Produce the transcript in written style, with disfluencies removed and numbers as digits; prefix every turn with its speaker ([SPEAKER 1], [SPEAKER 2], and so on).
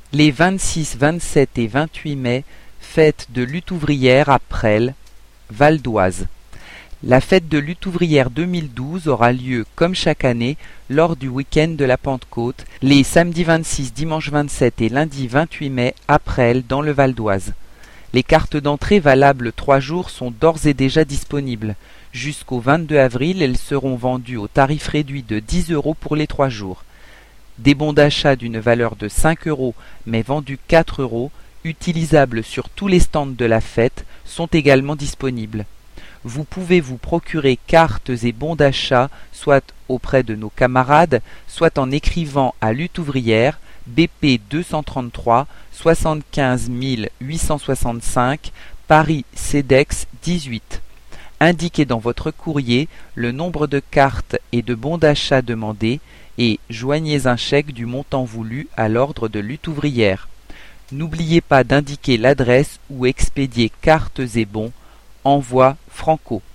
[SPEAKER 1] Les 26, 27 et 28 mai, fête de lutte ouvrière à Presles, Val d'Oise. La fête de lutte ouvrière 2012 aura lieu, comme chaque année, lors du week-end de la Pentecôte, les samedi 26, dimanche 27 et lundi 28 mai à Presles, dans le Val d'Oise. Les cartes d'entrée valables 3 jours sont d'ores et déjà disponibles. Jusqu'au 22 avril, elles seront vendues au tarif réduit de 10 € pour les 3 jours. Des bons d'achat d'une valeur de 5 € mais vendus 4 €, utilisables sur tous les stands de la fête, sont également disponibles. Vous pouvez vous procurer cartes et bons d'achat soit auprès de nos camarades, soit en écrivant à Lutte ouvrière, BP 233 75 865, Paris CEDEX 18. Indiquez dans votre courrier le nombre de cartes et de bons d'achat demandés et joignez un chèque du montant voulu à l'ordre de Lutte ouvrière. N'oubliez pas d'indiquer l'adresse où expédier cartes et bons. Envoi Franco.